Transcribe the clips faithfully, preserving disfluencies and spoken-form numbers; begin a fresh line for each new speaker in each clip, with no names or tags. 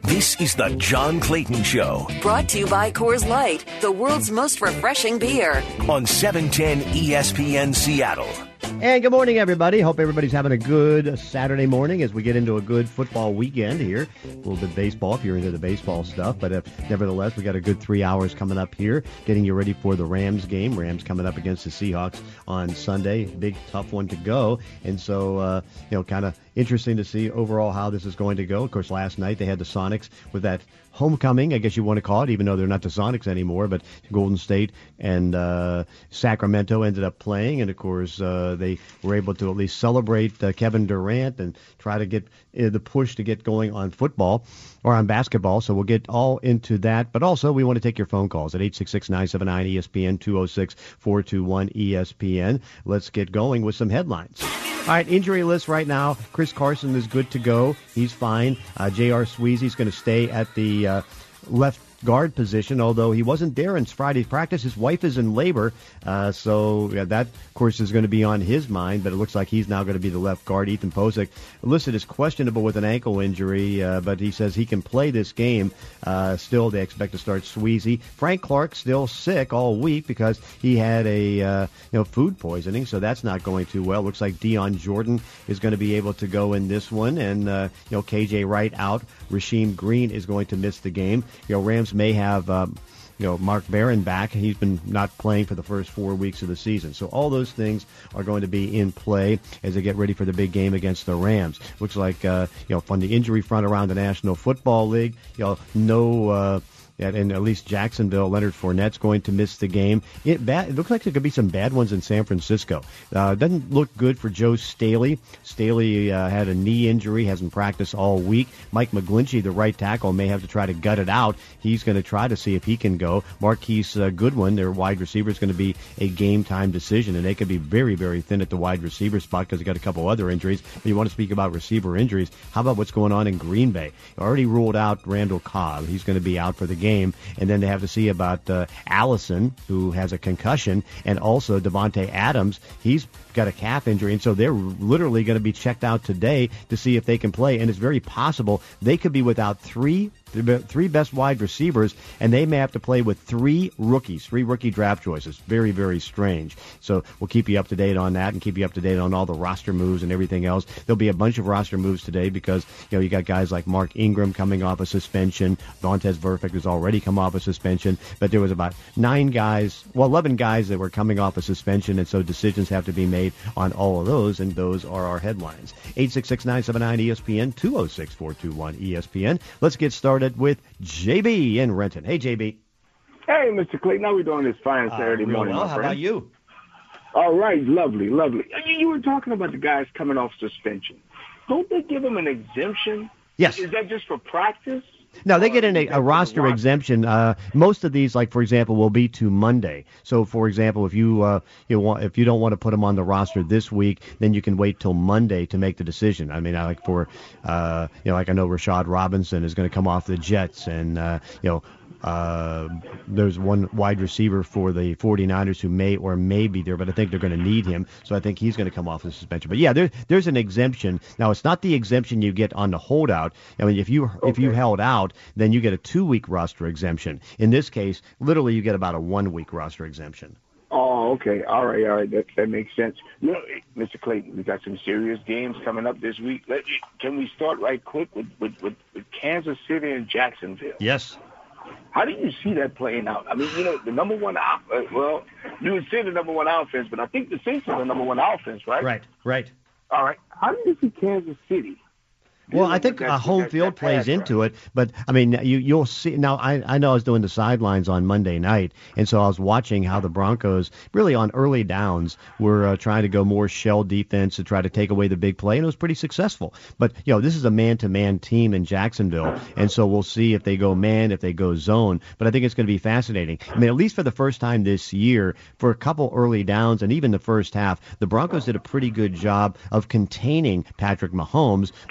This is the John Clayton Show.
Brought to you by Coors Light, the world's most refreshing beer.
On seven ten E S P N Seattle.
And good morning, everybody. Hope everybody's having a good Saturday morning as we get into a good football weekend here. A little bit of baseball if you're into the baseball stuff. But uh, nevertheless, we got a good three hours coming up here, getting you ready for the Rams game. Rams coming up against the Seahawks on Sunday. Big, tough one to go. And so, uh, you know, kind of interesting to see overall how this is going to go. Of course, last night they had the Sonics with that homecoming, I guess you want to call it, even though they're not the Sonics anymore. But Golden State and uh, Sacramento ended up playing. And, of course, uh, they were able to at least celebrate uh, Kevin Durant and try to get uh, the push to get going on football or on basketball. So we'll get all into that. But also, we want to take your phone calls at eight six six, nine seven nine, E S P N, two oh six, four two one, E S P N. Let's get going with some headlines. All right, injury list right now. Chris Carson is good to go. He's fine. Uh, J R. Sweezy's going to stay at the uh, left guard position, although he wasn't there in Friday's practice. His wife is in labor, uh, so yeah, that, of course, is going to be on his mind, but it looks like he's now going to be the left guard. Ethan Posick listed as questionable with an ankle injury, uh, but he says he can play this game. Uh, still, they expect to start Sweezy. Frank Clark still sick all week because he had a uh, you know food poisoning, so that's not going too well. Looks like Dion Jordan is going to be able to go in this one, and uh, you know K J Wright out. Rasheem Green is going to miss the game. You know, Rams may have um, you know Mark Barron back. He's been not playing for the first four weeks of the season. So all those things are going to be in play as they get ready for the big game against the Rams. Looks like uh, you know from the injury front around the National Football League, you know, no. Uh, And at least Jacksonville, Leonard Fournette's going to miss the game. It, bad, it looks like there could be some bad ones in San Francisco. Uh, doesn't look good for Joe Staley. Staley uh, had a knee injury, hasn't practiced all week. Mike McGlinchey, the right tackle, may have to try to gut it out. He's going to try to see if he can go. Marquise uh, Goodwin, their wide receiver, is going to be a game-time decision, and they could be very, very thin at the wide receiver spot because they got a couple other injuries. But you want to speak about receiver injuries, how about what's going on in Green Bay? Already ruled out Randall Cobb. He's going to be out for the game. Game. And then they have to see about uh, Allison, who has a concussion, and also Devontae Adams. He's got a calf injury, and so they're literally going to be checked out today to see if they can play. And it's very possible they could be without three three best wide receivers, and they may have to play with three rookies, three rookie draft choices. Very, very strange. So we'll keep you up to date on that and keep you up to date on all the roster moves and everything else. There'll be a bunch of roster moves today because, you know, you got guys like Mark Ingram coming off a suspension. Vontez Burfict has already come off a suspension, but there was about nine guys, well, eleven guys that were coming off a suspension, and so decisions have to be made on all of those, and those are our headlines. eight six six, nine seven nine, E S P N, two oh six, four two one, E S P N. Let's get started with J B in Renton. Hey, J B.
Hey, Mister Clayton. How we doing this fine Saturday
uh,
morning,
well.
my
How
friend?
about you?
All right, lovely, lovely. You, you were talking about the guys coming off suspension. Don't they give them an exemption?
Yes.
Is that just for practice?
No, they get in a, a roster exemption. Uh, most of these, like for example, will be to Monday. So, for example, if you uh, you want, if you don't want to put them on the roster this week, then you can wait till Monday to make the decision. I mean, I like for uh, you know, like I know Rashad Robinson is going to come off the Jets, and uh, you know. Uh, there's one wide receiver for the 49ers who may or may be there, but I think they're going to need him, so I think he's going to come off the suspension. But yeah, there, there's an exemption. Now, it's not the exemption you get on the holdout. I mean, if you okay. if you held out, then you get a two-week roster exemption. In this case, literally, you get about a one-week roster exemption.
Oh, okay. All right, all right. That that makes sense. You know, Mister Clayton, we got some serious games coming up this week. Let, can we start right quick with, with, with, with Kansas City and Jacksonville?
Yes.
How do you see that playing out? I mean, you know, the number one, uh, well, you would say the number one offense, but I think the Saints are the number one offense, right?
Right, right.
All right. How do you see Kansas City?
Well, I think uh, home field plays into it, but I mean, you you'll see now. I I know I was doing the sidelines on Monday night, and so I was watching how the Broncos really on early downs were uh, trying to go more shell defense to try to take away the big play, and it was pretty successful. But you know, this is a man-to-man team in Jacksonville, and so we'll see if they go man, if they go zone. But I think it's going to be fascinating. I mean, at least for the first time this year, for a couple early downs and even the first half, the Broncos did a pretty good job of containing Patrick Mahomes, but then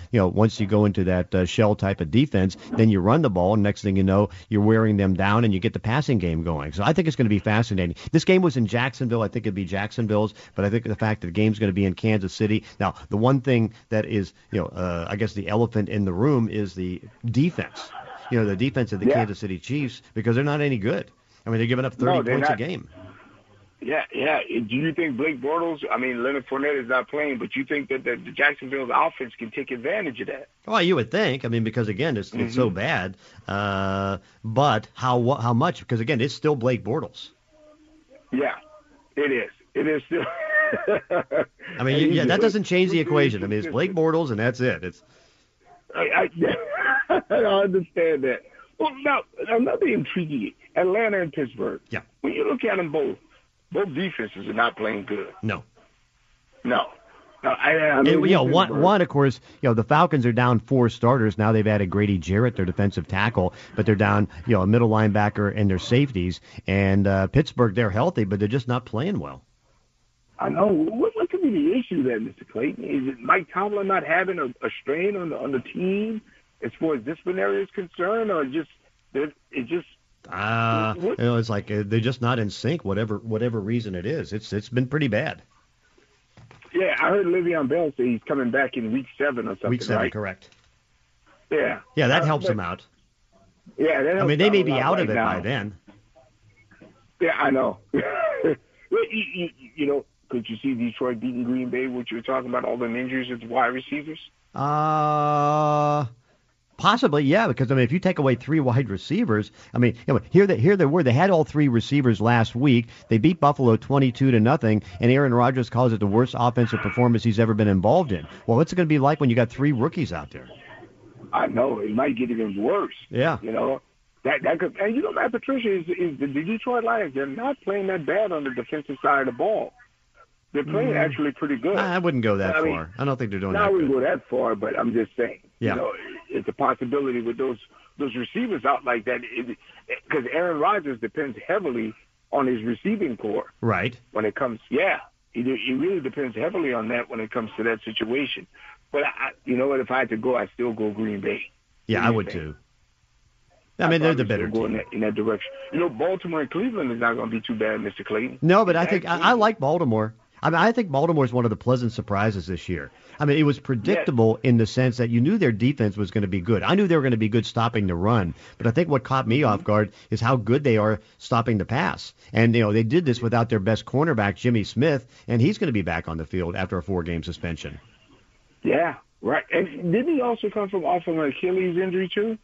you know, once you go into that uh, shell type of defense, then you run the ball, and next thing you know, you're wearing them down, and you get the passing game going. So I think it's going to be fascinating. This game was in Jacksonville. I think it'd be Jacksonville's, but I think the fact that the game's going to be in Kansas City. Now, the one thing that is, you know, uh, I guess the elephant in the room is the defense. You know, the defense of the
yeah.
Kansas City Chiefs, because they're not any good. I mean, they're giving up thirty
no,
points
not.
a game.
Yeah, yeah. Do you think Blake Bortles, I mean, Leonard Fournette is not playing, but you think that the, the Jacksonville's offense can take advantage of that?
Well, you would think. I mean, because, again, it's,
mm-hmm.
it's so bad. Uh, but how how much? Because, again, it's still Blake Bortles.
Yeah, it is. It is still.
I mean, yeah, that doesn't change the equation. I mean, it's Blake Bortles, and that's it. It's.
I, I, I understand that. Well, now, another intriguing, Atlanta and Pittsburgh.
Yeah.
When you look at them both, both defenses are not playing good.
No.
No. no I, I mean,
and, you know, one, one, of course, you know, the Falcons are down four starters. Now they've added Grady Jarrett, their defensive tackle, but they're down, you know, a middle linebacker and their safeties. And uh, Pittsburgh, they're healthy, but they're just not playing well.
I know. What, what could be the issue there, Mister Clayton? Is it Mike Tomlin not having a, a strain on the on the team as far as disciplinary is concerned, or just it just?
Uh, you know, it's like uh, they're just not in sync. Whatever whatever reason it is, it's it's been pretty bad.
Yeah, I heard Le'Veon Bell say he's coming back in week seven or something.
Week seven,
right?
correct.
Yeah.
Yeah, that
uh,
helps
but,
them out.
Yeah, that helps
I mean, they may be out
right
of it
now.
by then.
Yeah, I know. you, you, you know, could you see Detroit beating Green Bay? What you were talking about, all the injuries with wide receivers?
Uh, possibly, yeah. Because I mean, if you take away three wide receivers, I mean, you know, here they here they were. They had all three receivers last week. They beat Buffalo twenty-two to nothing, and Aaron Rodgers calls it the worst offensive performance he's ever been involved in. Well, what's it going to be like when you got three rookies out there?
I know it might get even worse.
Yeah,
you know. That that could, and you know, Matt Patricia is, is the Detroit Lions. They're not playing that bad on the defensive side of the ball. They're playing mm. actually pretty good.
I wouldn't go that
I mean,
far. I don't think they're doing
that.
I
wouldn't go that far, but I'm just saying.
Yeah.
You know, it's a possibility with those those receivers out like that, because Aaron Rodgers depends heavily on his receiving core.
Right.
When it comes, yeah, he he really depends heavily on that when it comes to that situation. But I, you know what? If I had to go, I'd still go Green Bay.
Yeah, I would too. I mean, they're the better
team.
team.
In that, in that direction. You know, Baltimore and Cleveland is not going to be too bad, Mister Clayton.
No, but I think I, I like Baltimore. I mean, I think Baltimore is one of the pleasant surprises this year. I mean, it was predictable yes. in the sense that you knew their defense was going to be good. I knew they were going to be good stopping the run, but I think what caught me off guard is how good they are stopping the pass. And, you know, they did this without their best cornerback, Jimmy Smith, and he's going to be back on the field after a four-game suspension.
Yeah, right. And didn't he also come from off of an Achilles injury, too?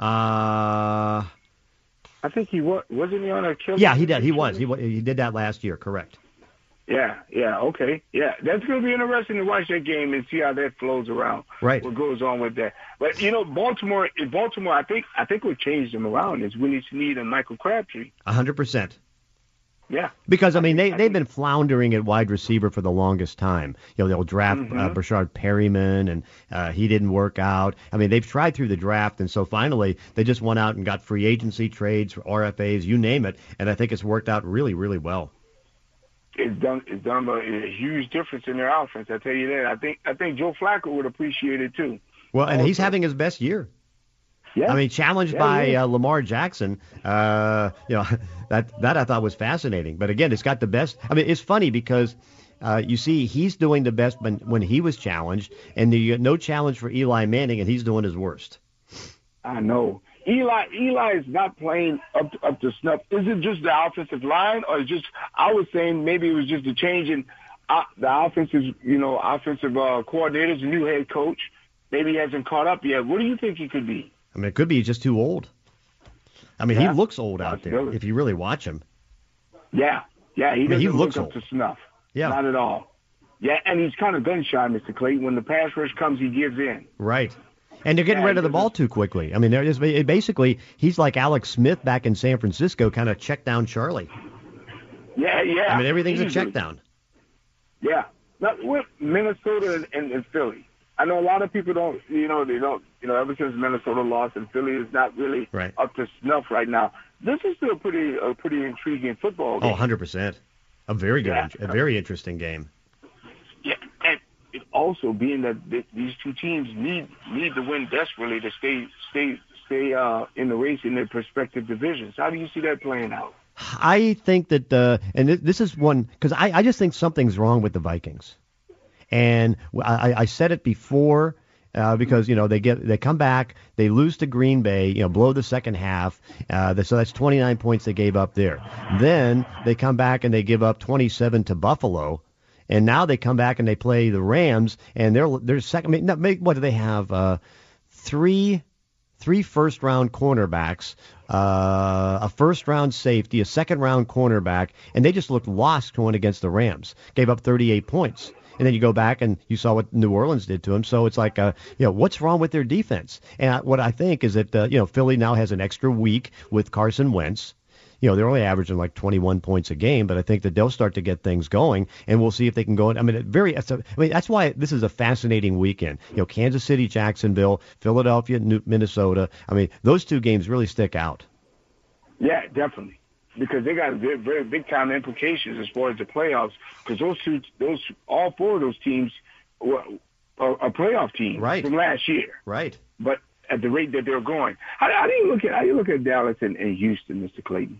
Uh,
I think he was. Wasn't he on Achilles?
Yeah, he did. He was. He he did that last year. Correct.
Yeah. Yeah. Okay. Yeah, that's going to be interesting to watch that game and see how that flows around.
Right.
What goes on with that? But you know, Baltimore. In Baltimore, I think I think what changed them around is Willie Snead and Michael Crabtree.
A hundred percent.
Yeah.
Because, I mean, they, they've been floundering at wide receiver for the longest time. You know, they'll draft
mm-hmm.
uh, Brashard Perryman, and uh, he didn't work out. I mean, they've tried through the draft, and so finally they just went out and got free agency trades, R F As, you name it, and I think it's worked out really, really well.
It's done. It's done a, a huge difference in their offense. I tell you that. I think. I think Joe Flacco would appreciate it too.
Well, and
also.
he's having his best year.
Yeah.
I mean, challenged
yeah,
by
yeah.
Uh, Lamar Jackson, uh, you know, that that I thought was fascinating. But again, it's got the best. I mean, it's funny because uh, you see he's doing the best when, when he was challenged, and you get no challenge for Eli Manning, and he's doing his worst.
I know. Eli Eli is not playing up to, up to snuff. Is it just the offensive line, or just? I was saying maybe it was just a change in uh, the offensive, you know, offensive uh, coordinators, the new head coach. Maybe he hasn't caught up yet. What do you think he could be?
I mean, it could be he's just too old. I mean,
yeah.
he looks old out there if you really watch him.
Yeah, yeah, he
I mean,
doesn't
he looks
look up
old.
to snuff.
Yeah,
not at all. Yeah, and he's kind of gun shy, Mister Clayton. When the pass rush comes, he gives in.
Right. And they're getting
yeah,
rid of the ball too quickly. I mean, they're just, basically, he's like Alex Smith back in San Francisco, kind of check down Charlie.
Yeah, yeah.
I mean, everything's
easily.
a check down.
Yeah. Now, with Minnesota and, and, and Philly, I know a lot of people don't, you know, they don't, you know, ever since Minnesota lost and Philly is not really
right.
up to snuff right now. This is still a pretty, a pretty intriguing football game.
Oh, one hundred percent. A very good,
yeah.
a very interesting game.
Yeah, and also being that th- these two teams need need to win desperately to stay stay stay uh, in the race in their respective divisions. How do you see that playing out?
I think that, uh, and this is one, because I, I just think something's wrong with the Vikings. And I, I said it before, uh, because, you know, they get they come back, they lose to Green Bay, you know, blow the second half. Uh, so that's twenty-nine points they gave up there. Then they come back and they give up twenty-seven to Buffalo. And now they come back and they play the Rams, and they're they're second. I mean, what do they have? Uh, three three first round cornerbacks, uh, a first round safety, a second round cornerback, and they just looked lost going against the Rams. Gave up thirty-eight points. And then you go back and you saw what New Orleans did to them. So it's like, uh, you know, what's wrong with their defense? And I, what I think is that, uh, you know, Philly now has an extra week with Carson Wentz. You know, they're only averaging like twenty-one points a game, but I think that they'll start to get things going, and we'll see if they can go. I mean, it very. I mean, that's why this is a fascinating weekend. You know, Kansas City, Jacksonville, Philadelphia, Minnesota. I mean, those two games really stick out.
Yeah, definitely, because they got very, very big time implications as far as the playoffs. Because those two, those all four of those teams were a playoff team
right.
from last year.
Right.
But at the rate that they're going, how, how do you look at how do you look at Dallas and, and Houston, Mister Clayton?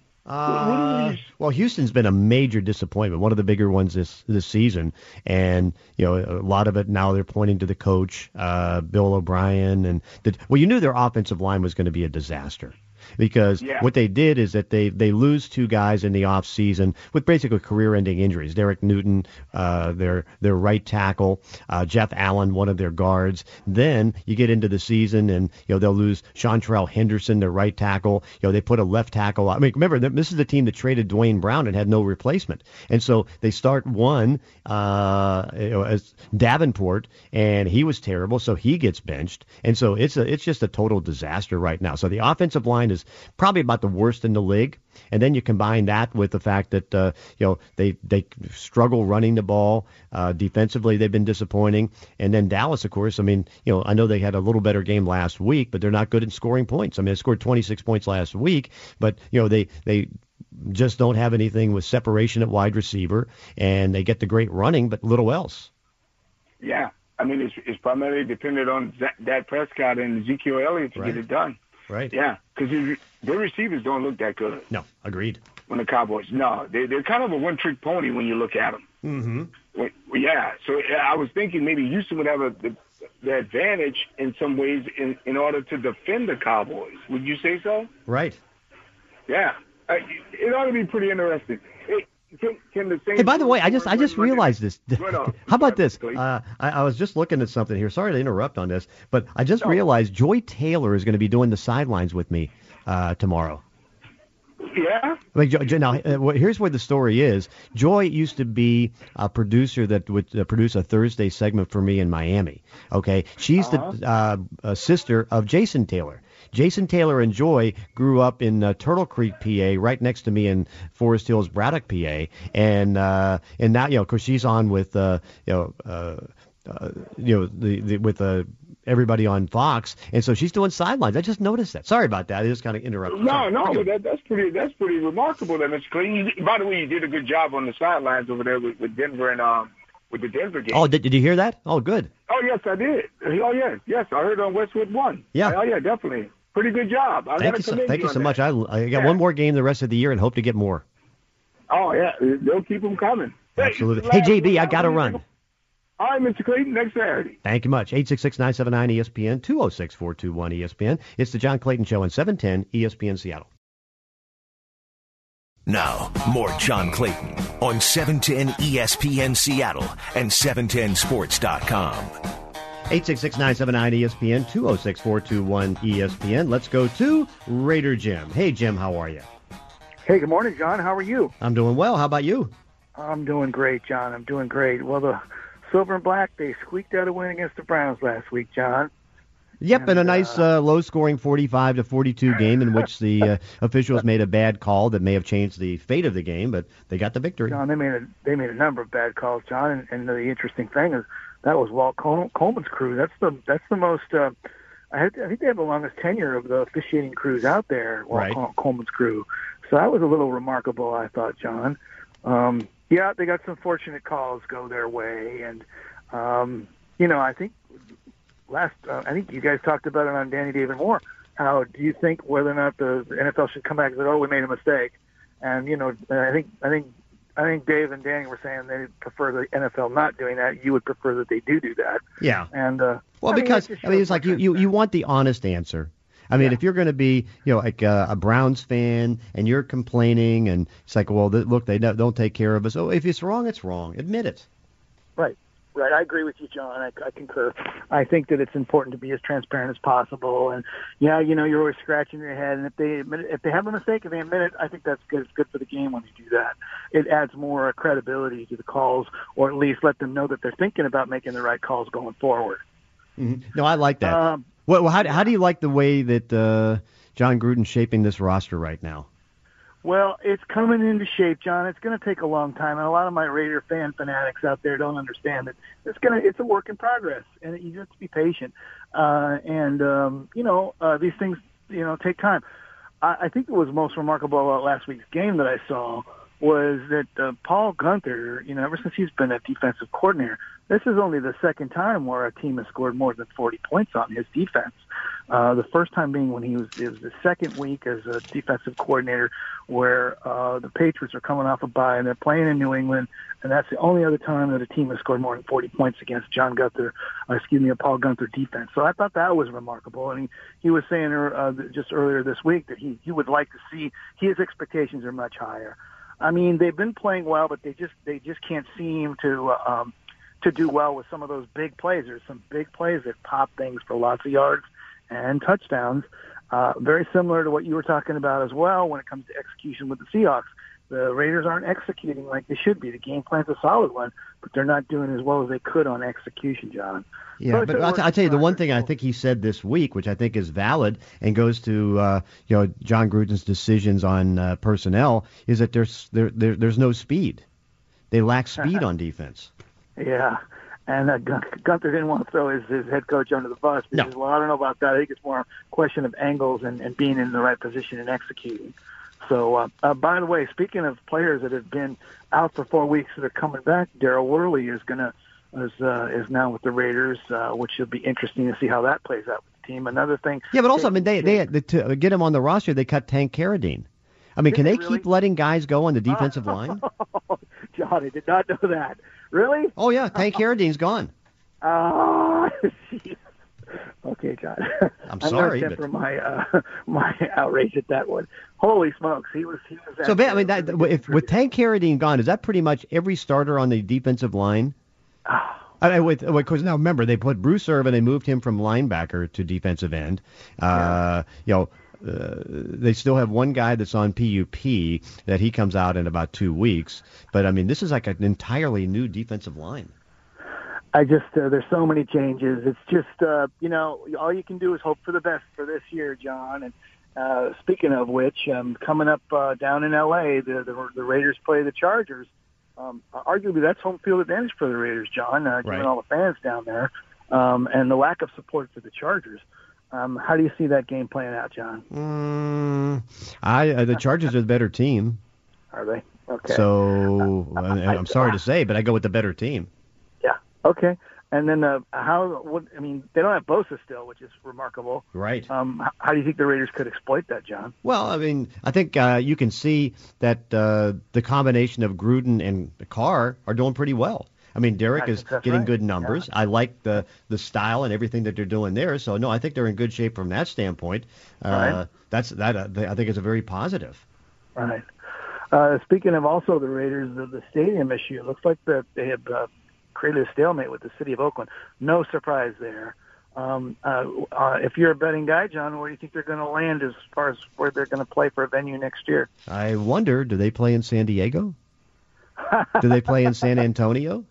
Uh, well, Houston's been a major disappointment, one of the bigger ones this this season, and you know a lot of it now they're pointing to the coach, uh, Bill O'Brien, and the, well, you knew their offensive line was going to be a disaster. Because
yeah.
what they did is that they, they lose two guys in the off season with basically career-ending injuries. Derek Newton, uh, their their right tackle, uh, Jeff Allen, one of their guards. Then you get into the season, and you know they'll lose Chantrell Henderson, their right tackle. You know they put a left tackle. I mean, remember this is the team that traded Dwayne Brown and had no replacement, and so they start one uh, you know, as Davenport, and he was terrible, so he gets benched, and so it's a it's just a total disaster right now. So the offensive line is probably about the worst in the league. And then you combine that with the fact that, uh, you know, they, they struggle running the ball. Uh, defensively, they've been disappointing. And then Dallas, of course, I mean, you know, I know they had a little better game last week, but they're not good at scoring points. I mean, they scored twenty-six points last week, but, you know, they, they just don't have anything with separation at wide receiver, and they get the great running, but little else.
Yeah. I mean, it's, it's primarily dependent on Dak Prescott and Ezekiel Elliott to
right.
get it done.
Right.
Yeah, because their receivers don't look that good.
No, agreed.
When the Cowboys, no, they, they're kind of a one-trick pony when you look at them.
Mm-hmm.
Well, yeah, so I was thinking maybe Houston would have a, the, the advantage in some ways in, in order to defend the Cowboys. Would you say so?
Right.
Yeah, uh, it ought to be pretty interesting. It, Can, can the same
hey, by the way, I just I just
run,
realized this.
run
How about this? Uh, I, I was just looking at something here. Sorry to interrupt on this, but I just
no.
realized Joy Taylor is going to be doing the sidelines with me uh, tomorrow.
Yeah.
Like, now, uh, here's where the story is. Joy used to be a producer that would uh, produce a Thursday segment for me in Miami. Okay, she's uh-huh. the uh, uh, sister of Jason Taylor. Jason Taylor and Joy grew up in uh, Turtle Creek, P A, right next to me in Forest Hills, Braddock, P A, and uh, and now you know, because she's on with uh, you know, uh, uh, you know, the, the with uh, everybody on Fox, and so she's doing sidelines. I just noticed that. Sorry about that. I just kind of interrupted.
No,
Sorry.
no, but that, that's pretty that's pretty remarkable, that Mister Clayton. By the way, you did a good job on the sidelines over there with, with Denver and um with the Denver game.
Oh, did, did you hear that? Oh, good.
Oh yes, I did. Oh yes, yes, I heard on Westwood One.
Yeah.
Oh yeah, definitely. Pretty good job. I
thank you so, thank you so much. I, I got yeah. one more game the rest of the year and hope to get more.
Oh, yeah. They'll keep them coming.
Absolutely. Hey, J B, I got to run.
All right, Mister Clayton, next Saturday.
Thank you much. eight six six, nine seven nine, E S P N, two oh six, four two one, E S P N. It's the John Clayton Show on seven ten E S P N Seattle.
Now, more John Clayton on seven ten E S P N Seattle and seven ten sports dot com.
eight six six, nine seven nine, E S P N, two oh six, four two one, E S P N. Let's go to Raider Jim. Hey, Jim, how are you?
Hey, good morning, John. How are you?
I'm doing well. How about you?
I'm doing great, John. I'm doing great. Well, the Silver and Black, they squeaked out a win against the Browns last week, John.
Yep, and, and a nice uh, uh, low-scoring forty-five to forty-two game in which the uh, officials made a bad call that may have changed the fate of the game, but they got the victory.
John, they made a, they made a number of bad calls, John, and, and the interesting thing is that was Walt Col- Coleman's crew. That's the that's the most. Uh, I, had, I think they have the longest tenure of the officiating crews out there. Walt
right.
Col- Coleman's crew. So that was a little remarkable, I thought, John. Um, yeah, they got some fortunate calls go their way, and um, you know, I think last, uh, I think you guys talked about it on Danny David Moore. How do you think whether or not the, the N F L should come back and say, "Oh, we made a mistake"? And you know, I think, I think, I think Dave and Danny were saying they prefer the N F L not doing that. You would prefer that they do do that.
Yeah.
And uh,
well,
I mean,
because
just
I mean, it's like you, you, you want the honest answer. I mean,
Yeah.
if you're going to be, you know, like a, a Browns fan and you're complaining and it's like, well, th- look, they don't don't take care of us. Oh, if it's wrong, it's wrong. Admit it.
Right. Right. I agree with you, John. I, I concur. I think that it's important to be as transparent as possible. And yeah, you know, you're always scratching your head. And if they admit it, if they have a mistake and they admit it, I think that's good. It's good for the game when they do that. It adds more credibility to the calls, or at least let them know that they're thinking about making the right calls going forward.
Mm-hmm. No, I like that.
Um,
well, how, how do you like the way that uh, John Gruden's shaping this roster right now?
Well, it's coming into shape, John. It's going to take a long time, and a lot of my Raider fan fanatics out there don't understand that it's going to. It's a work in progress, and you have to be patient. Uh, and um, you know, uh, these things, you know, take time. I, I think what was most remarkable about last week's game that I saw was that uh, Paul Guenther, you know, ever since he's been a defensive coordinator, this is only the second time where a team has scored more than forty points on his defense. Uh, the first time being when he was, it was the second week as a defensive coordinator where uh, the Patriots are coming off a bye and they're playing in New England, and that's the only other time that a team has scored more than forty points against John Guenther, uh, excuse me, a Paul Guenther defense. So I thought that was remarkable. And he, he was saying uh, just earlier this week that he, he would like to see, his expectations are much higher. I mean, they've been playing well, but they just they just can't seem to uh, um, to do well with some of those big plays. There's some big plays that pop things for lots of yards and touchdowns. Uh, very similar to what you were talking about as well when it comes to execution with the Seahawks. The Raiders aren't executing like they should be. The game plan's a solid one, but they're not doing as well as they could on execution, John.
Yeah,
So
but
it's a
I'll,
work
I'll tell you, the one
in
thing I
progress.
think he said this week, which I think is valid and goes to uh, you know John Gruden's decisions on uh, personnel, is that there's there, there there's no speed. They lack speed on defense.
Yeah, and uh, Gun- Gunther didn't want to throw his, his head coach under the bus.
No.
Because, well, I don't know about that. I think it's more a question of angles and, and being in the right position and executing. So, uh, uh, by the way, speaking of players that have been out for four weeks that are coming back, Daryl Worley is gonna is uh, is now with the Raiders, uh, which should be interesting to see how that plays out with the team. Another thing.
Yeah, but also, I mean, they they, they to get him on the roster, they cut Tank Carradine. I mean,
Did
can
they
they
really?
keep letting guys go on the defensive line?
John, I did not know that. Really?
Oh yeah, Tank Carradine's gone.
Oh, okay, John.
I'm
I'm
sorry,
gonna
but-
temper my uh, my outrage at that one. Holy smokes, he was he was.
So,
actually
I mean, that,
a really
if
good
with Tank Carradine gone, is that pretty much every starter on the defensive line? I mean, with because now remember they put Bruce Irvin, they moved him from linebacker to defensive end. Uh, you know, uh, they still have one guy that's on P U P that he comes out in about two weeks. But I mean, this is like an entirely new defensive line.
I just uh, there's so many changes. It's just uh, you know all you can do is hope for the best for this year, John. And uh, speaking of which, um, coming up uh, down in L A, the, the the Raiders play the Chargers. Um, arguably, that's home field advantage for the Raiders, John, uh, given
Right.
all the fans down there um, and the lack of support for the Chargers. Um, how do you see that game playing out, John?
Mm, I uh, the Chargers are the better team.
Are they? Okay.
So I, I'm sorry to say, but I go with the better team.
Yeah. Okay. And then uh, how? What, I mean, they don't have Bosa still, which is remarkable.
Right.
Um, how, how do you think the Raiders could exploit that, John?
Well, I mean, I think uh, you can see that uh, the combination of Gruden and Carr are doing pretty well. I mean, Derek
I
is
think that's
getting
right.
good numbers.
Yeah.
I like the the style and everything that they're doing there. So no, I think they're in good shape from that standpoint. Uh,
Right.
That's that. Uh, I think it's a very positive.
Right. Uh, speaking of also the Raiders, the, the stadium issue, it looks like that they have uh, created a stalemate with the city of Oakland. No surprise there. Um, uh, uh, if you're a betting guy, John, where do you think they're going to land as far as where they're going to play for a venue next year?
I wonder, do they play in San Diego? Do they play in San Antonio?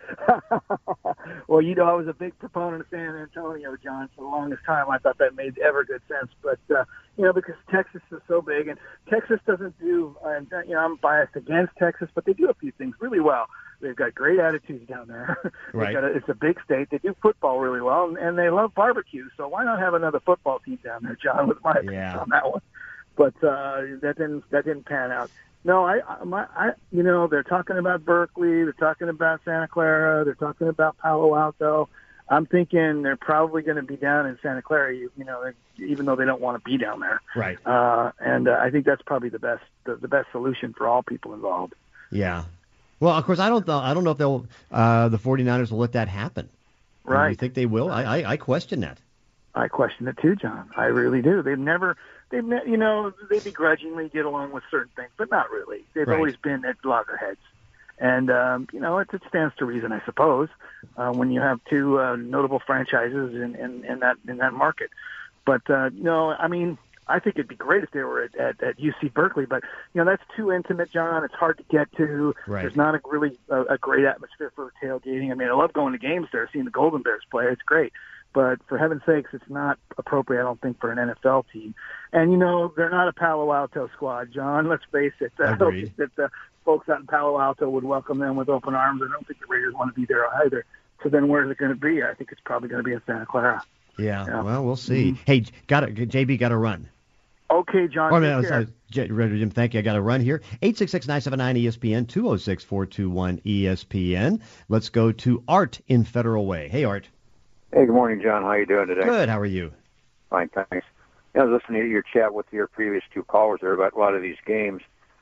Well, you know, I was a big proponent of San Antonio, John, for the longest time. I thought that made ever good sense. But, uh, you know, because Texas is so big, and Texas doesn't do, uh, you know, I'm biased against Texas, but they do a few things really well. They've got great attitudes down there. They've
Right.
got a, it's a big state. They do football really well, and, and they love barbecue. So why not have another football team down there, John, with my opinion
Yeah.
on that one. But uh, that didn't that didn't pan out. No, I, I, my, I, you know, they're talking about Berkeley, they're talking about Santa Clara, they're talking about Palo Alto. I'm thinking they're probably going to be down in Santa Clara, you, you know, even though they don't want to be down there.
Right.
Uh, and uh, I think that's probably the best the, the best solution for all people involved.
Yeah. Well, of course, I don't know. I don't know if they'll uh, the 49ers will let that happen.
Right.
You think they will? I, I, I question that.
I question it too, John. I really do. They've never, they've ne- you know, they begrudgingly get along with certain things, but not really. They've
Right.
always been at loggerheads. And, um, you know, it, it stands to reason, I suppose, uh, when you have two uh, notable franchises in, in, in that in that market. But, uh, no, I mean, I think it'd be great if they were at, at, at U C Berkeley. But, you know, that's too intimate, John. It's hard to get to.
Right.
There's not a really a, a great atmosphere for tailgating. I mean, I love going to games there, seeing the Golden Bears play. It's great. But for heaven's sakes, it's not appropriate, I don't think, for an N F L team. And, you know, they're not a Palo Alto squad, John. Let's face it. I don't think that the folks out in Palo Alto would welcome them with open arms. I don't think the Raiders want to be there either. So then where's it going to be? I think it's probably going to be in Santa Clara.
Yeah,
Yeah.
well, we'll see.
Mm-hmm.
Hey, got to, J B got to run.
Okay, John.
Oh,
take
no,
care.
sorry, J- Jim, thank you. I got to run here. eight six six, nine seven nine, E S P N, two oh six, four two one, E S P N. Let's go to Art in Federal Way. Hey, Art.
Hey, good morning, John. How you doing today?
Good. How are you?
Fine, thanks. I was listening to your chat with your previous two callers there about a lot of these games.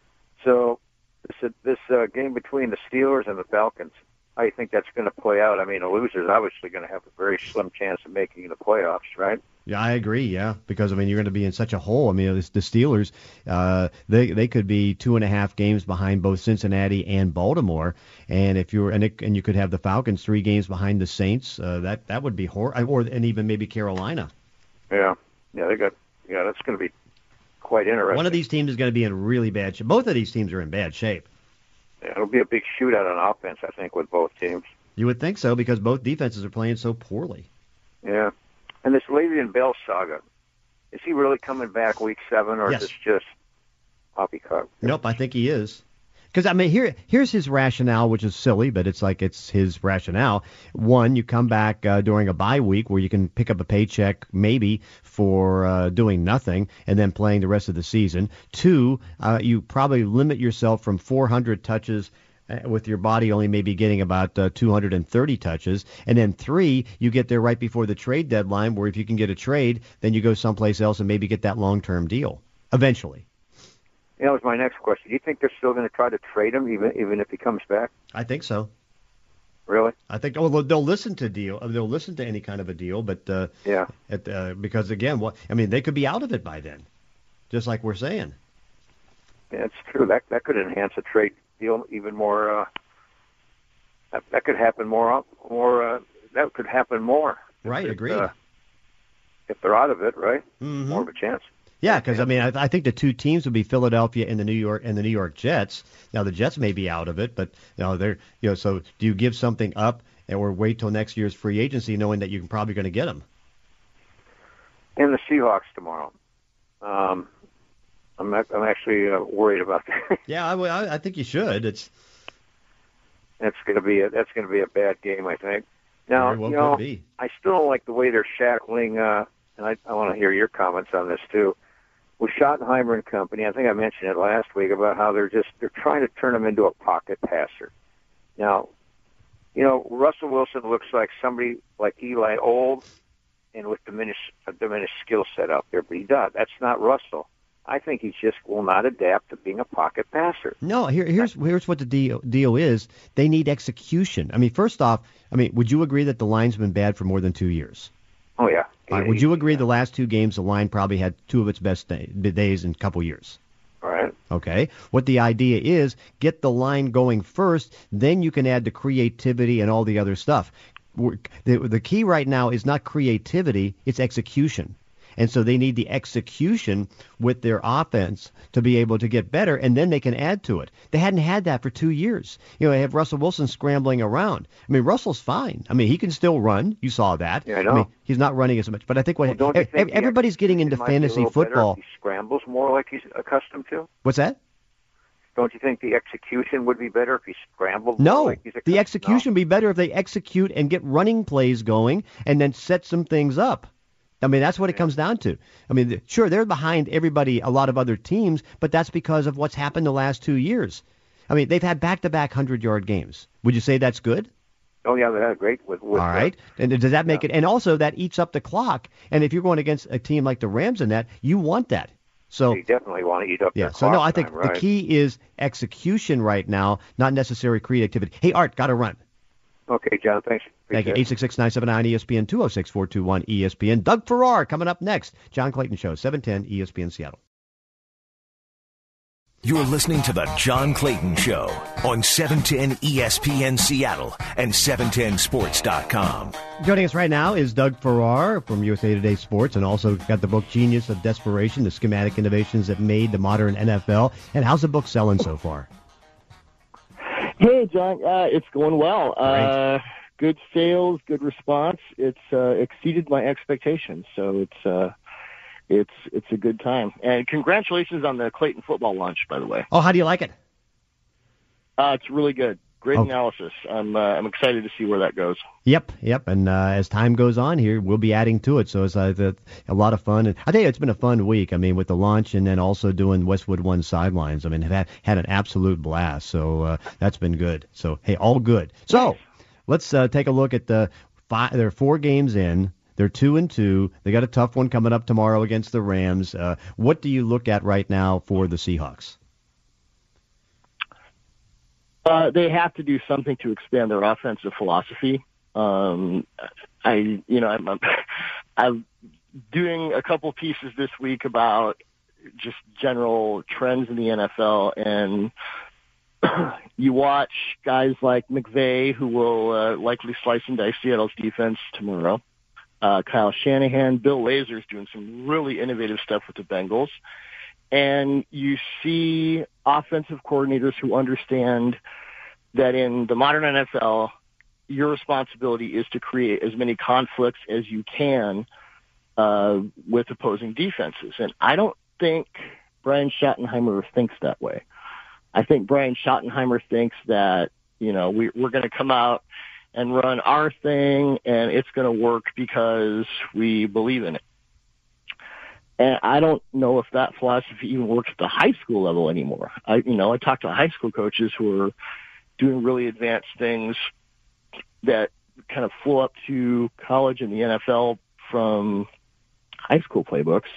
So this this uh, game between the Steelers and the Falcons, how do you think that's going to play out? I mean, the loser's obviously going to have a very slim chance of making the playoffs, right?
Yeah, I agree. Yeah, because I mean, you're going to be in such a hole. I mean, the, the Steelers, uh, they they could be two and a half games behind both Cincinnati and Baltimore, and if you're and it, and you could have the Falcons three games behind the Saints. Uh, that that would be horrible, or and even maybe Carolina.
Yeah, yeah, they got yeah. That's going to be quite interesting.
One of these teams is going to be in really bad shape. Both of these teams are in bad shape.
Yeah, it'll be a big shootout on offense, I think, with both teams.
You would think so because both defenses are playing so poorly.
Yeah. And this Le'Veon Bell saga, is he really coming back week seven, or
Yes.
is this just poppycock?
Nope, I think he is. Because, I mean, here here's his rationale, which is silly, but it's like it's his rationale. One, you come back uh, during a bye week where you can pick up a paycheck maybe for uh, doing nothing and then playing the rest of the season. Two, uh, you probably limit yourself from four hundred touches uh, with your body only maybe getting about uh, two hundred thirty touches. And then three, you get there right before the trade deadline where if you can get a trade, then you go someplace else and maybe get that long-term deal eventually.
Yeah, that was my next question. Do you think they're still going to try to trade him even even if he comes back?
I think so.
Really?
I think oh, they'll, they'll listen to deal. They'll listen to any kind of a deal, but uh,
Yeah.
at, uh, because again, what I mean, they could be out of it by then, just like we're saying.
Yeah, it's true. That that could enhance a trade deal even more. Uh, that, that could happen more. More. Uh, that could happen more.
Right,
If,
agreed.
Uh, if they're out of it, right?
Mhm.
More of a chance.
Yeah, because I mean, I, I think the two teams would be Philadelphia and the New York and the New York Jets. Now the Jets may be out of it, but you know they're you know. So do you give something up or wait till next year's free agency, knowing that you're probably going to get them?
And the Seahawks tomorrow. Um, I'm not, I'm actually uh, worried about that.
Yeah, I, would- I, I think you should. It's
That's going to be a, that's going to be a bad game, I think. Now,
very well
you know,
could be.
I still don't like the way they're shackling. Uh, and I, I want to hear your comments on this too. With Schottenheimer and company, I think I mentioned it last week about how they're just they're trying to turn him into a pocket passer. Now, you know, Russell Wilson looks like somebody like Eli, old and with diminished a diminished skill set out there, but he does. That's not Russell. I think he just will not adapt to being a pocket passer.
No, here, here's here's what the deal, deal is. They need execution. I mean, first off, I mean, would you agree that the line's been bad for more than two years?
Oh yeah.
All right, would you agree the last two games the line probably had two of its best day, days in a couple years?
All right.
Okay. What the idea is, get the line going first, then you can add the creativity and all the other stuff. We're- The, the key right now is not creativity, it's execution. And so they need the execution with their offense to be able to get better, and then they can add to it. They hadn't had that for two years. You know, they have Russell Wilson scrambling around. I mean, Russell's fine. I mean, he can still run. You saw that.
Yeah, I know.
mean, he's not running as much. But I think what
Well, don't you
ev-
think the
everybody's getting into
execution might be a
fantasy
little better
football.
if he scrambles more like he's accustomed to?
What's that?
Don't you think the execution would be better if he scrambled more
No,
like he's accustomed?
the execution would be better if they execute and get running plays going and then set some things up. I mean, that's what it comes down to. I mean, th- sure, they're behind everybody, a lot of other teams, but that's because of what's happened the last two years. I mean, they've had back-to-back hundred-yard games. Would you say that's good?
Oh, yeah, that's great. With, with
All right. Uh, and does that make
yeah.
it? And also that eats up the clock. And if you're going against a team like the Rams in that, you want that. So
you definitely want to eat up
yeah.
their
So no, I
clock
think
time, right?
the key is execution right now, not necessary creativity. Hey, Art, got to run.
Okay, John, thanks.
Thank you.
Appreciate it.
eight six six, nine seven nine, E S P N, two oh six, four two one, E S P N. Doug Farrar coming up next. John Clayton Show, seven ten E S P N Seattle.
You're listening to the John Clayton Show on seven ten E S P N Seattle and seven ten sports dot com.
Joining us right now is Doug Farrar from U S A Today Sports, and also got the book Genius of Desperation, the schematic innovations that made the modern N F L. And how's the book selling so far?
Hey, John, uh, it's going well. Uh, good sales, good response. It's uh, exceeded my expectations, so it's uh, it's it's a good time. And congratulations on the Clayton football launch, by the way.
Oh, how do you like it?
Uh, it's really good. Great
Oh.
analysis. I'm uh, I'm excited to see where that goes.
Yep, yep. And uh, as time goes on here, we'll be adding to it. So it's uh, the, a lot of fun. And I tell you, it's been a fun week. I mean, with the launch and then also doing Westwood One sidelines. I mean, have had, had an absolute blast. So uh, that's been good. So, hey, all good. So
Nice.
let's uh, take a look at the five. There are four games in. They're two and two. They got a tough one coming up tomorrow against the Rams. Uh, what do you look at right now for the Seahawks?
Uh, they have to do something to expand their offensive philosophy. Um, I, you know, I'm, I'm, I'm doing a couple pieces this week about just general trends in the N F L, and you watch guys like McVay, who will uh, likely slice and dice Seattle's defense tomorrow. Uh, Kyle Shanahan, Bill Lazor's doing some really innovative stuff with the Bengals. And you see offensive coordinators who understand that in the modern N F L, your responsibility is to create as many conflicts as you can uh, with opposing defenses. And I don't think Brian Schottenheimer thinks that way. I think Brian Schottenheimer thinks that, you know, we, we're going to come out and run our thing, and it's going to work because we believe in it. And I don't know if that philosophy even works at the high school level anymore. I, you know, I talk to high school coaches who are doing really advanced things that kind of flow up to college and the N F L from high school playbooks.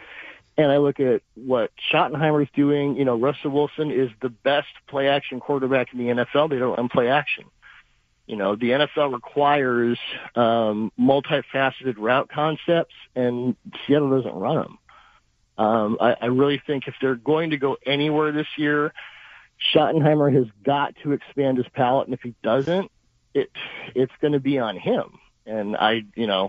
And I look at what Schottenheimer's doing. You know, Russell Wilson is the best play action quarterback in the N F L. They don't run play action. You know, the N F L requires um, multifaceted route concepts, and Seattle doesn't run them. Um, I, I really think if they're going to go anywhere this year, Schottenheimer has got to expand his palette, and if he doesn't, it it's going to be on him. And I, you know,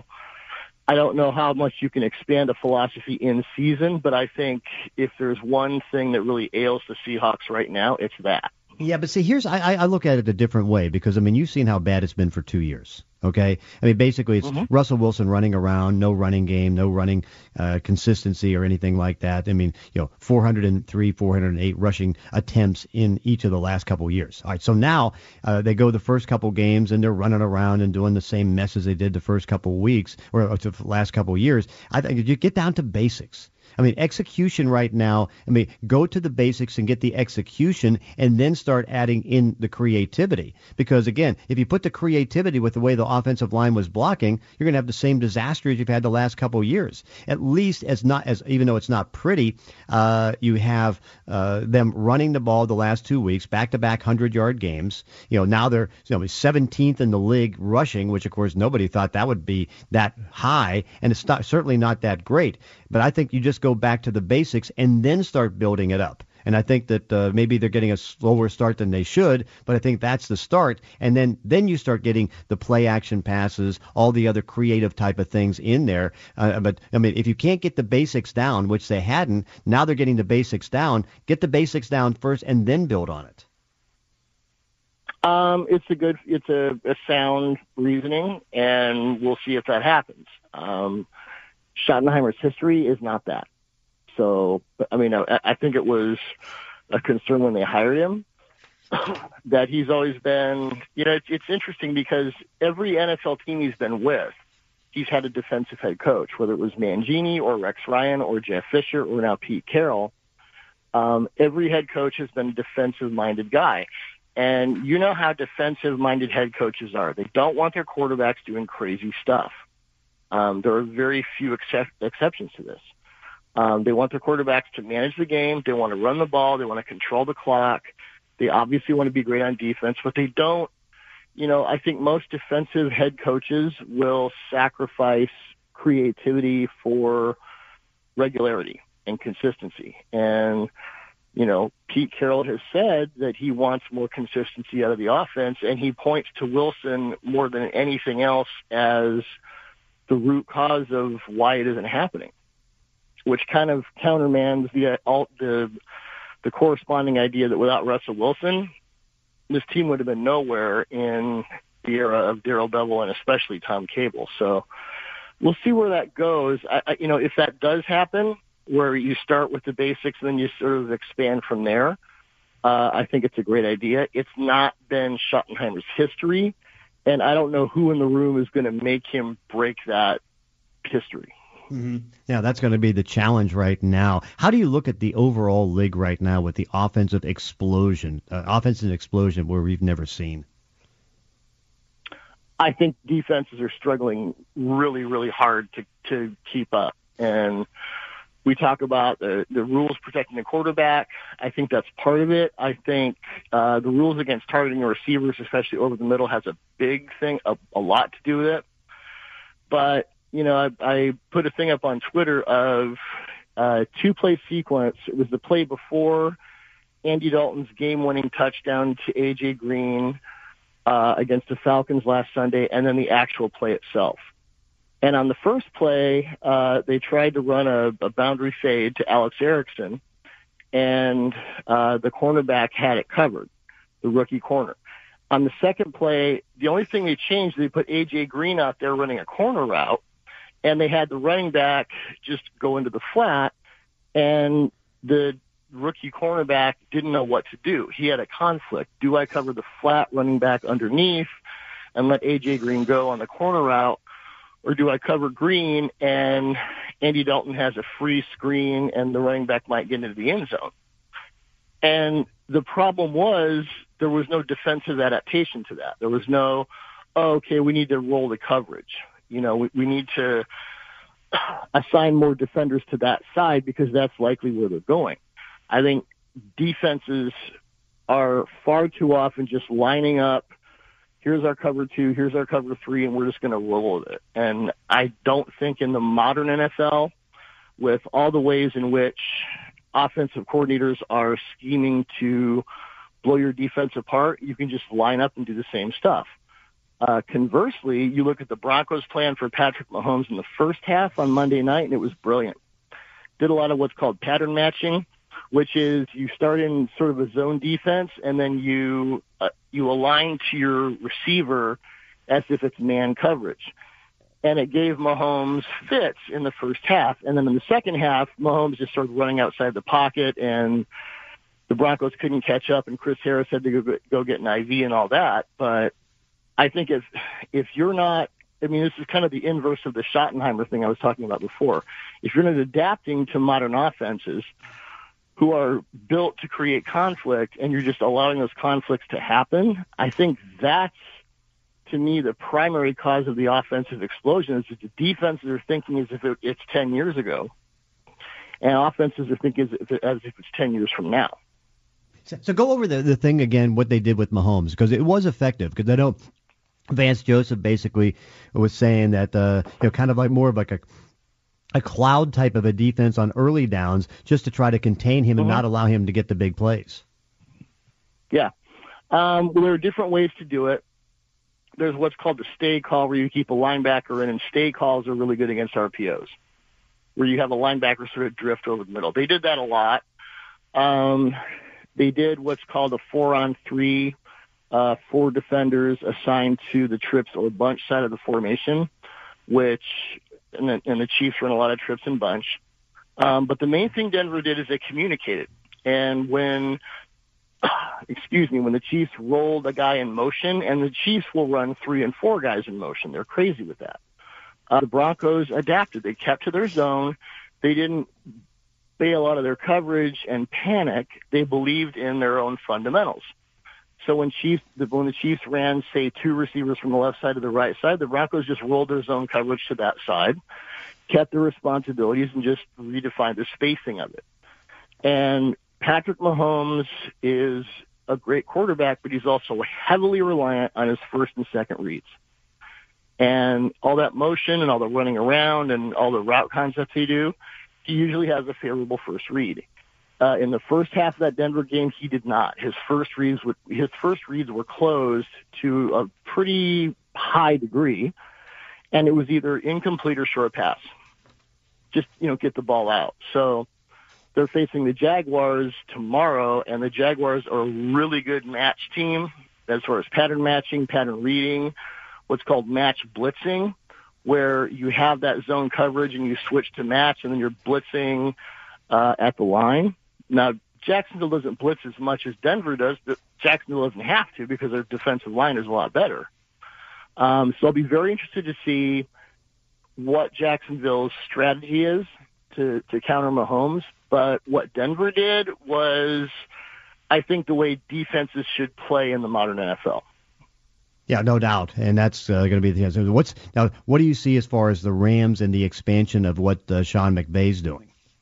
I don't know how much you can expand a philosophy in season, but I think if there's one thing that really ails the Seahawks right now, it's that.
Yeah, but see, here's I, I look at it a different way because, I mean, you've seen how bad it's been for two years, okay? I mean, basically, it's mm-hmm. Russell Wilson running around, no running game, no running uh, consistency or anything like that. I mean, you know, four hundred three, four hundred eight rushing attempts in each of the last couple of years. All right, so now uh, they go the first couple games and they're running around and doing the same mess as they did the first couple of weeks or, or the last couple of years. I think you get down to basics. I mean, execution right now, I mean, go to the basics and get the execution and then start adding in the creativity. Because, again, if you put the creativity with the way the offensive line was blocking, you're going to have the same disaster as you've had the last couple of years. At least as not as even though it's not pretty, uh, you have uh, them running the ball the last two weeks, back-to-back hundred-yard games. You know, now they're you know, seventeenth in the league rushing, which, of course, nobody thought that would be that high, and it's not, certainly not that great. But I think you just go back to the basics and then start building it up. And I think that uh, maybe they're getting a slower start than they should, but I think that's the start. And then, then you start getting the play action passes, all the other creative type of things in there. Uh, but, I mean, if you can't get the basics down, which they hadn't, now they're getting the basics down. Get the basics down first and then build on it.
Um, it's a good, it's a, a sound reasoning, and we'll see if that happens. Um, Schottenheimer's history is not that. So, I mean, I, I think it was a concern when they hired him that he's always been, you know, it's, it's interesting because every N F L team he's been with, he's had a defensive head coach, whether it was Mangini or Rex Ryan or Jeff Fisher or now Pete Carroll. Um, every head coach has been a defensive-minded guy. And you know how defensive-minded head coaches are. They don't want their quarterbacks doing crazy stuff. Um, there are very few excep- exceptions to this. Um, they want their quarterbacks to manage the game. They want to run the ball. They want to control the clock. They obviously want to be great on defense, but they don't, you know, I think most defensive head coaches will sacrifice creativity for regularity and consistency. And, you know, Pete Carroll has said that he wants more consistency out of the offense, and he points to Wilson more than anything else as the root cause of why it isn't happening, which kind of countermands the the the corresponding idea that without Russell Wilson, this team would have been nowhere in the era of Darrell Bevell and especially Tom Cable. So we'll see where that goes. I, I, you know, if that does happen, where you start with the basics and then you sort of expand from there, uh, I think it's a great idea. It's not been Schottenheimer's history, and I don't know who in the room is going to make him break that history.
Mm-hmm. Yeah, that's going to be the challenge right now. How do you look at the overall league right now with the offensive explosion, uh, offensive explosion where we've never seen?
I think defenses are struggling really, really hard to, to keep up. And we talk about the, the rules protecting the quarterback. I think that's part of it. I think uh, the rules against targeting receivers, especially over the middle, has a big thing, a, a lot to do with it. But you know, I, I put a thing up on Twitter of uh, two-play sequence. It was the play before Andy Dalton's game-winning touchdown to A J Green uh, against the Falcons last Sunday, and then the actual play itself. And on the first play, uh, they tried to run a, a boundary fade to Alex Erickson, and uh, the cornerback had it covered, the rookie corner. On the second play, the only thing they changed, they put A J Green out there running a corner route, and they had the running back just go into the flat, and the rookie cornerback didn't know what to do. He had a conflict. Do I cover the flat running back underneath and let A J Green go on the corner route, or do I cover Green and Andy Dalton has a free screen and the running back might get into the end zone? And the problem was there was no defensive adaptation to that. There was no, oh, okay, we need to roll the coverage. You know, we, we need to assign more defenders to that side because that's likely where they're going. I think defenses are far too often just lining up, here's our cover two, here's our cover three, and we're just going to roll with it. And I don't think in the modern N F L, with all the ways in which offensive coordinators are scheming to blow your defense apart, you can just line up and do the same stuff. Uh, conversely, you look at the Broncos' plan for Patrick Mahomes in the first half on Monday night, and it was brilliant. Did a lot of what's called pattern matching, which is you start in sort of a zone defense, and then you uh, you align to your receiver as if it's man coverage. And it gave Mahomes fits in the first half. And then in the second half, Mahomes just started running outside the pocket, and the Broncos couldn't catch up, and Chris Harris had to go, go get an I V and all that. But I think if if you're not, I mean, this is kind of the inverse of the Schottenheimer thing I was talking about before. If you're not adapting to modern offenses who are built to create conflict and you're just allowing those conflicts to happen, I think that's, to me, the primary cause of the offensive explosion is that the defenses are thinking as if it, it's ten years ago, and offenses are thinking as if, as if it's ten years from now.
So, so go over the, the thing again, what they did with Mahomes, because it was effective. Because I know Vance Joseph basically was saying that, uh, you know, kind of like more of like a a cloud type of a defense on early downs just to try to contain him mm-hmm. and not allow him to get the big plays.
Yeah. Um, well, there are different ways to do it. There's what's called the stay call, where you keep a linebacker in, and stay calls are really good against R P Os, where you have a linebacker sort of drift over the middle. They did that a lot. Um, they did what's called a four-on-three, uh, four defenders assigned to the trips or bunch side of the formation, which and the, and the Chiefs run a lot of trips and bunch. Um, but the main thing Denver did is they communicated. And when excuse me, when the Chiefs rolled a guy in motion, and the Chiefs will run three and four guys in motion. They're crazy with that. Uh, the Broncos adapted. They kept to their zone. They didn't bail out of their coverage and panic. They believed in their own fundamentals. So when Chiefs, when the Chiefs ran, say, two receivers from the left side to the right side, the Broncos just rolled their zone coverage to that side, kept their responsibilities, and just redefined the spacing of it. And Patrick Mahomes is a great quarterback, but he's also heavily reliant on his first and second reads. And all that motion and all the running around and all the route concepts he do, he usually has a favorable first read. Uh, in the first half of that Denver game, he did not. His first reads would, his first reads were closed to a pretty high degree, and it was either incomplete or short pass. Just, you know, get the ball out. So they're facing the Jaguars tomorrow, and the Jaguars are a really good match team as far as pattern matching, pattern reading, what's called match blitzing, where you have that zone coverage and you switch to match, and then you're blitzing uh, at the line. Now, Jacksonville doesn't blitz as much as Denver does, but Jacksonville doesn't have to because their defensive line is a lot better. Um, so I'll be very interested to see what Jacksonville's strategy is to, to counter Mahomes. But what Denver did was, I think, the way defenses should play in the modern N F L.
Yeah, no doubt, and that's uh, going to be the answer. What's now? What do you see as far as the Rams and the expansion of what uh, Sean McVay's doing?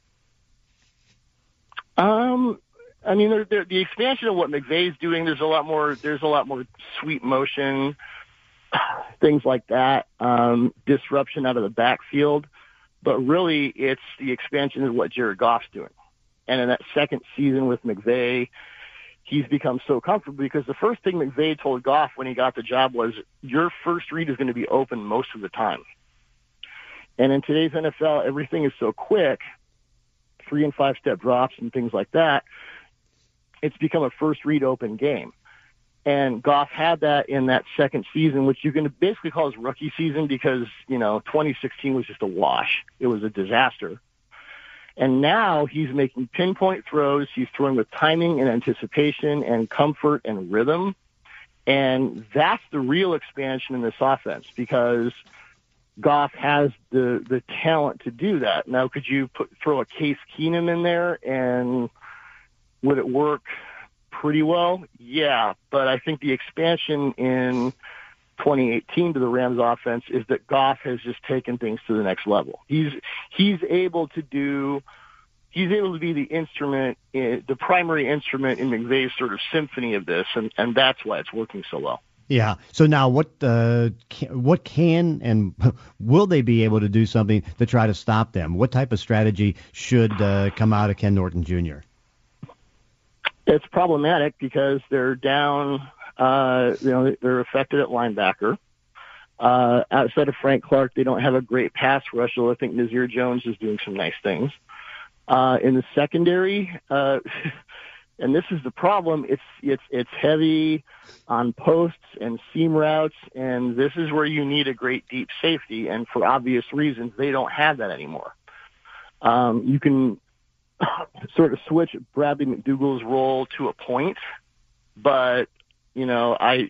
Um, I mean, they're, they're, the expansion of what McVay's doing. There's a lot more. There's a lot more sweep motion, things like that. Um, disruption out of the backfield, but really, it's the expansion of what Jared Goff's doing. And in that second season with McVay, he's become so comfortable because the first thing McVay told Goff when he got the job was, "Your first read is going to be open most of the time." And in today's N F L, everything is so quick. Three and five step drops and things like that, it's become a first read open game. And Goff had that in that second season, which you can basically call his rookie season because, you know, twenty sixteen was just a wash. It was a disaster. And now he's making pinpoint throws. He's throwing with timing and anticipation and comfort and rhythm. And that's the real expansion in this offense because Goff has the, the talent to do that. Now, could you put, throw a Case Keenum in there and would it work pretty well? Yeah, but I think the expansion in twenty eighteen to the Rams offense is that Goff has just taken things to the next level. He's, he's able to do, he's able to be the instrument, the primary instrument in McVay's sort of symphony of this, and, and that's why it's working so well.
Yeah. So now, what uh, can, what can and will they be able to do something to try to stop them? What type of strategy should uh, come out of Ken Norton Junior?
It's problematic because they're down. Uh, you know, they're affected at linebacker. Uh, outside of Frank Clark, they don't have a great pass rush. So I think Nazir Jones is doing some nice things. Uh, in the secondary. Uh, And this is the problem. It's it's it's heavy on posts and seam routes, and this is where you need a great deep safety. And for obvious reasons, they don't have that anymore. Um, you can sort of switch Bradley McDougall's role to a point, but you know, I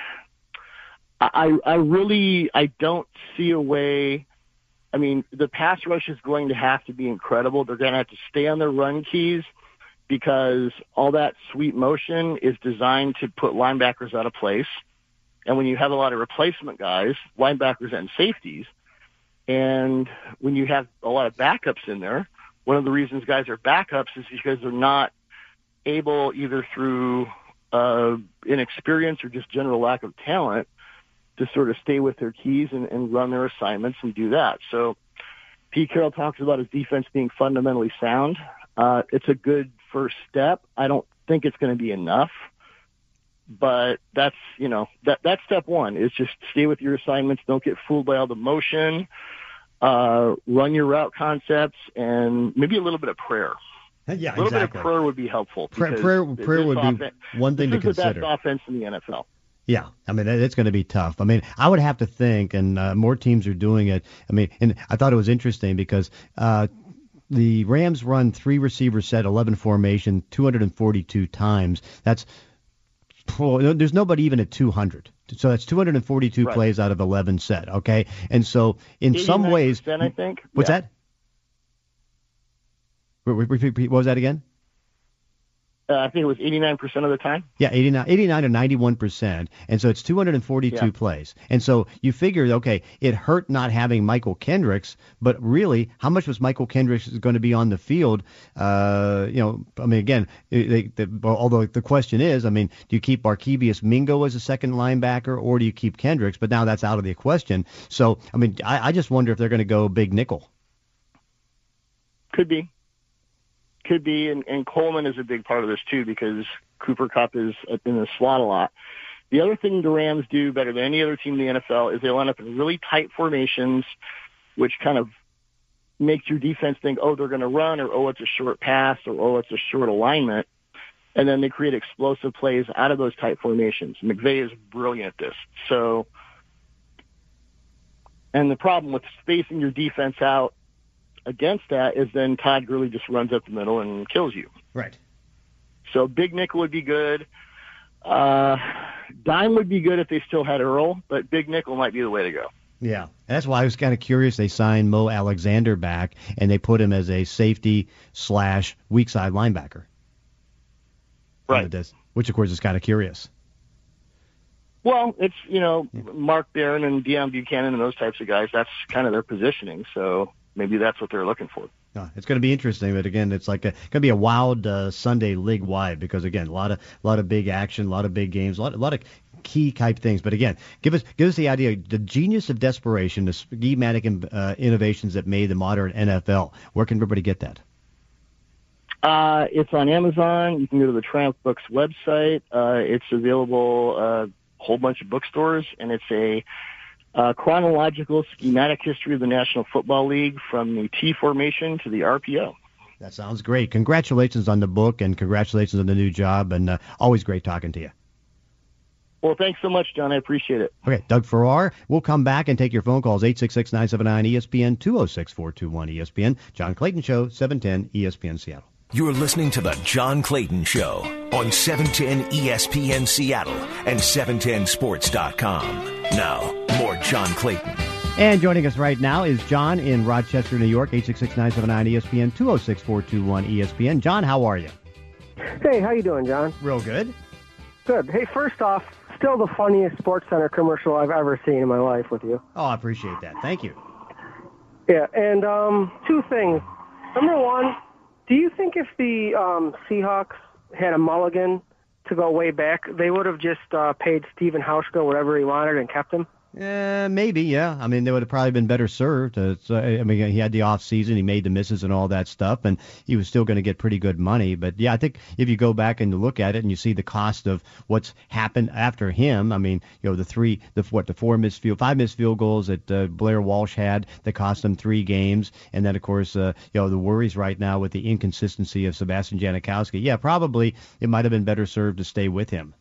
I I really I don't see a way. I mean, the pass rush is going to have to be incredible. They're going to have to stay on their run keys, because all that sweep motion is designed to put linebackers out of place. And when you have a lot of replacement guys, linebackers and safeties, and when you have a lot of backups in there, one of the reasons guys are backups is because they're not able, either through uh, inexperience or just general lack of talent, to sort of stay with their keys and, and run their assignments and do that. So Pete Carroll talks about his defense being fundamentally sound. Uh, it's a good first step. I don't think it's going to be enough, but that's, you know, that that's step one, is just stay with your assignments. Don't get fooled by all the motion, uh, run your route concepts, and maybe a little bit of prayer.
Yeah,
a little
exactly.
bit of prayer would be helpful.
Prayer, prayer, prayer would offense, be one thing to consider.
This is the best offense in the N F L.
Yeah, I mean, it's going to be tough. I mean, I would have to think, and uh, more teams are doing it. I mean, and I thought it was interesting because uh, the Rams run three receiver set, eleven formation, two hundred forty-two times. That's there's nobody even at two hundred. So that's two hundred forty-two right. plays out of eleven set, okay? And so in some ways,
I think.
What's
yeah.
that? What was that again?
Uh, I think it was eighty-nine percent of the time.
Yeah, eighty-nine, eighty-nine to ninety-one percent. And so it's two hundred forty-two
Yeah.
plays. And so you figure, okay, it hurt not having Michael Kendricks, but really, how much was Michael Kendricks going to be on the field? Uh, you know, I mean, again, they, they, although the question is, I mean, do you keep Arkevius Mingo as a second linebacker or do you keep Kendricks? But now that's out of the question. So, I mean, I, I just wonder if they're going to go big nickel.
Could be. Could be, and, and Coleman is a big part of this too because Cooper Kupp is in the slot a lot. The other thing the Rams do better than any other team in the N F L is they line up in really tight formations, which kind of makes your defense think, oh, they're going to run, or oh, it's a short pass, or oh, it's a short alignment, and then they create explosive plays out of those tight formations. McVay is brilliant at this. So, and the problem with spacing your defense out against that is then Todd Gurley just runs up the middle and kills you.
Right.
So big nickel would be good. Uh, dime would be good if they still had Earl, but big nickel might be the way to go.
Yeah, and that's why I was kind of curious. They signed Mo Alexander back, and they put him as a safety slash weak side linebacker.
Right.
Which, of course, is kind of curious.
Well, it's, you know, Mark Barron and Deion Buchanan and those types of guys, that's kind of their positioning, so maybe that's what they're looking for.
Uh, it's going to be interesting, but again, it's like a, going to be a wild uh, Sunday league wide because again, a lot of a lot of big action, a lot of big games, a lot, a lot of key type things. But again, give us give us the idea, the genius of desperation, the schematic uh, innovations that made the modern N F L. Where can everybody get that?
Uh, it's on Amazon. You can go to the Triumph Books website. Uh, it's available uh, a whole bunch of bookstores, and it's a Uh, chronological schematic history of the National Football League from the T formation to the R P O.
That sounds great. Congratulations on the book and congratulations on the new job, and uh, always great talking to you.
Well, thanks so much, John. I appreciate it.
Okay, Doug Farrar. We'll come back and take your phone calls, eight six six, nine seven nine, E S P N, two oh six, four two one, E S P N. John Clayton Show, seven ten E S P N Seattle.
You're listening to The John Clayton Show on seven ten E S P N Seattle and seven ten sports dot com. Now, more John Clayton.
And joining us right now is John in Rochester, New York, eight six six, nine seven nine, E S P N, two oh six, four two one, E S P N. John, how are you?
Hey, how you doing, John?
Real good.
Good. Hey, first off, still the funniest SportsCenter commercial I've ever seen in my life with you.
Oh, I appreciate that. Thank you.
Yeah, and um, two things. Number one, do you think if the um, Seahawks had a mulligan to go way back, they would have just uh, paid Steven Hauschka whatever he wanted and kept him?
Uh, maybe, yeah. I mean, they would have probably been better served. Uh, so, I mean, he had the off season, he made the misses and all that stuff, and he was still going to get pretty good money. But yeah, I think if you go back and look at it and you see the cost of what's happened after him, I mean, you know, the three, the what, the four missed field, five missed field goals that uh, Blair Walsh had that cost him three games, and then of course, uh, you know, the worries right now with the inconsistency of Sebastian Janikowski. Yeah, probably it might have been better served to stay with him.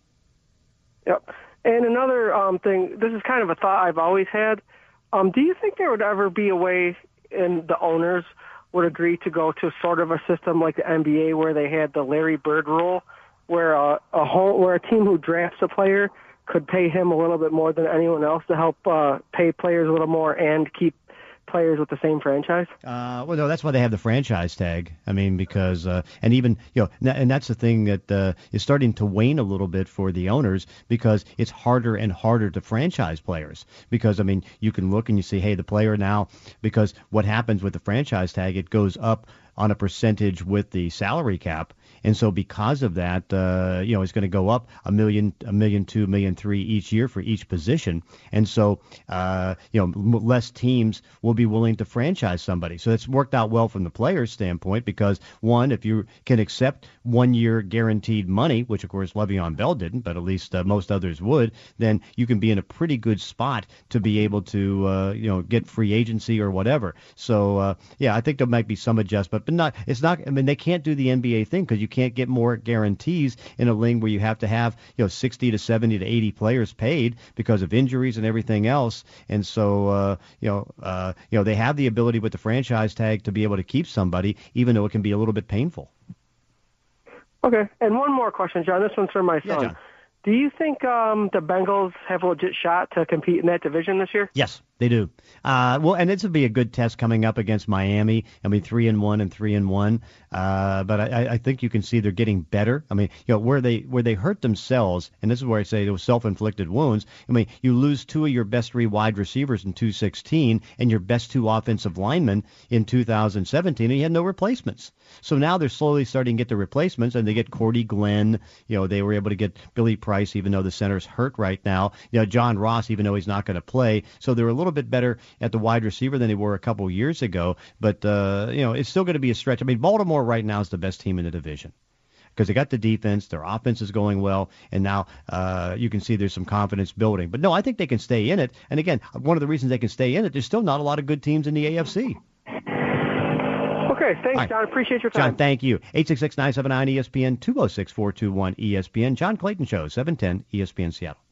Yep. And another um, thing, this is kind of a thought I've always had. Um, do you think there would ever be a way, and the owners would agree to go to sort of a system like the N B A where they had the Larry Bird rule, where uh, a whole, where a team who drafts a player could pay him a little bit more than anyone else to help uh, pay players a little more and keep players with the same franchise?
Uh, well, no, that's why they have the franchise tag. I mean, because uh, and even you know, and that's the thing that uh, is starting to wane a little bit for the owners because it's harder and harder to franchise players. Because I mean, you can look and you see, hey, the player now, because what happens with the franchise tag, it goes up on a percentage with the salary cap. And so because of that, uh, you know, it's going to go up a million, a million two, a million three each year for each position. And so, uh, you know, m- less teams will be willing to franchise somebody. So it's worked out well from the player's standpoint because, one, if you can accept one-year guaranteed money, which, of course, Le'Veon Bell didn't, but at least uh, most others would, then you can be in a pretty good spot to be able to, uh, you know, get free agency or whatever. So, uh, yeah, I think there might be some adjustment, but not. It's not. I mean, they can't do the N B A thing because you can't get more guarantees in a league where you have to have, you know, sixty to seventy to eighty players paid because of injuries and everything else. And so, uh, you know, uh, you know, they have the ability with the franchise tag to be able to keep somebody, even though it can be a little bit painful.
Okay. And one more question, John. This one's for my son.
Yeah, John.
Do you think um, the Bengals have a legit shot to compete in that division this year?
Yes. They do. Uh, well, and this would be a good test coming up against Miami. I mean, three and one and three and one. Uh, but I, I think you can see they're getting better. I mean, you know, where they where they hurt themselves, and this is where I say those self-inflicted wounds. I mean, you lose two of your best three wide receivers in two sixteen and your best two offensive linemen in two thousand seventeen, and you had no replacements. So now they're slowly starting to get the replacements, and they get Cordy Glenn. You know, they were able to get Billy Price, even though the center's hurt right now. You know, John Ross, even though he's not going to play. So they're a little bit better at the wide receiver than they were a couple years ago. But, uh, you know, it's still going to be a stretch. I mean, Baltimore right now is the best team in the division because they got the defense, their offense is going well, and now uh, you can see there's some confidence building. But, no, I think they can stay in it. And, again, one of the reasons they can stay in it, there's still not a lot of good teams in the A F C.
Okay, thanks, right. John. Appreciate your time.
John, thank you. eight six six, nine seven nine, E S P N, two oh six, four two one, E S P N. John Clayton Show, seven ten E S P N Seattle.